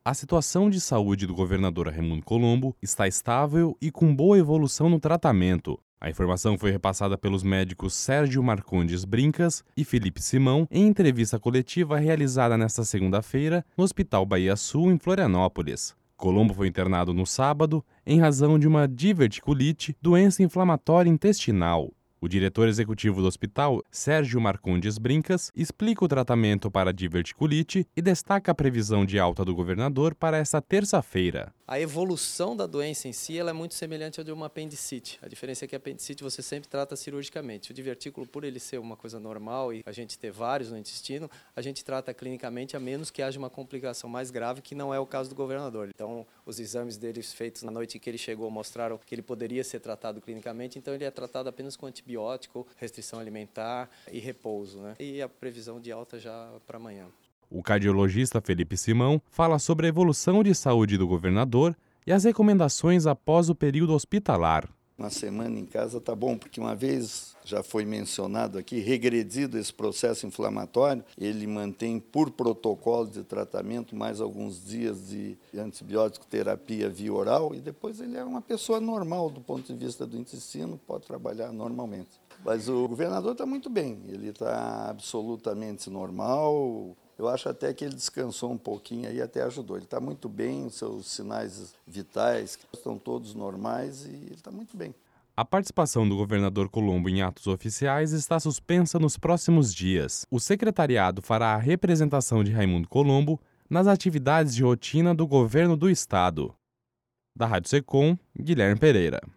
A situação de saúde do governador Raimundo Colombo está estável e com boa evolução no tratamento. A informação foi repassada pelos médicos Sérgio Marcondes Brincas e Felipe Simão em entrevista coletiva realizada nesta segunda-feira no Hospital Bahia Sul, em Florianópolis. Colombo foi internado no sábado em razão de uma diverticulite, doença inflamatória intestinal. O diretor executivo do hospital, Sérgio Marcondes Brincas, explica o tratamento para a diverticulite e destaca a previsão de alta do governador para esta terça-feira. A evolução da doença em si ela é muito semelhante à de uma apendicite. A diferença é que a apendicite você sempre trata cirurgicamente. O divertículo, por ele ser uma coisa normal e a gente ter vários no intestino, a gente trata clinicamente a menos que haja uma complicação mais grave, que não é o caso do governador. Então, os exames dele feitos na noite em que ele chegou mostraram que ele poderia ser tratado clinicamente, então ele é tratado apenas com antibiótico, restrição alimentar e repouso, né? E a previsão de alta já para amanhã. O cardiologista Felipe Simão fala sobre a evolução de saúde do governador e as recomendações após o período hospitalar. Uma semana em casa tá bom, porque uma vez já foi mencionado aqui, regredido esse processo inflamatório, ele mantém por protocolo de tratamento mais alguns dias de antibiótico terapia via oral e depois ele é uma pessoa normal do ponto de vista do intestino, pode trabalhar normalmente. Mas o governador está muito bem, ele está absolutamente normal. Eu acho até que ele descansou um pouquinho aí, até ajudou. Ele está muito bem, os seus sinais vitais estão todos normais e ele está muito bem. A participação do governador Colombo em atos oficiais está suspensa nos próximos dias. O secretariado fará a representação de Raimundo Colombo nas atividades de rotina do governo do estado. Da Rádio Secom, Guilherme Pereira.